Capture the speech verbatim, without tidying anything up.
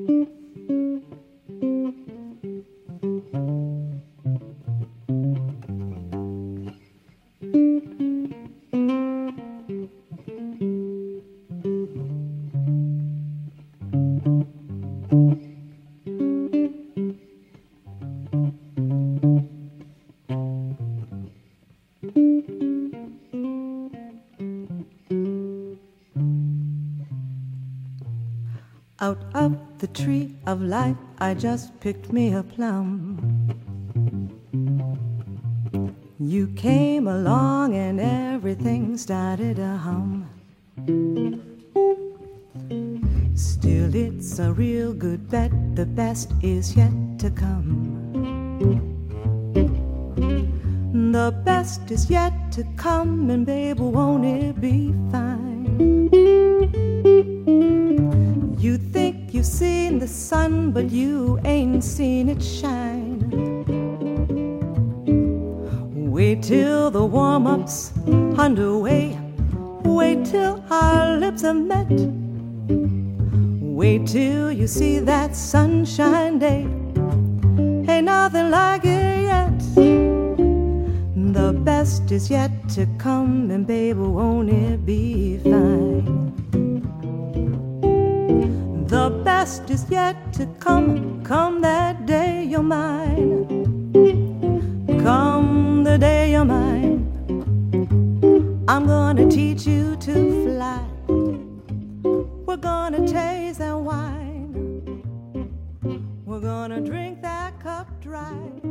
Out of the tree of life, I just picked me a plum. You came along and everything started to hum. Still, it's a real good bet, the best is yet to come. The best is yet to come, and babe, won't it be fine? You think you've seen the sun, but you ain't seen it shine. Wait till the warm-up's underway. Wait till our lips are met. Wait till you see that sunshine day. Ain't nothing like it yet. The best is yet to come, and baby, won't it be fine? The best is yet to come, come that day you're mine. Come the day you're mine. I'm gonna teach you to fly. We're gonna taste that wine. We're gonna drink that cup dry.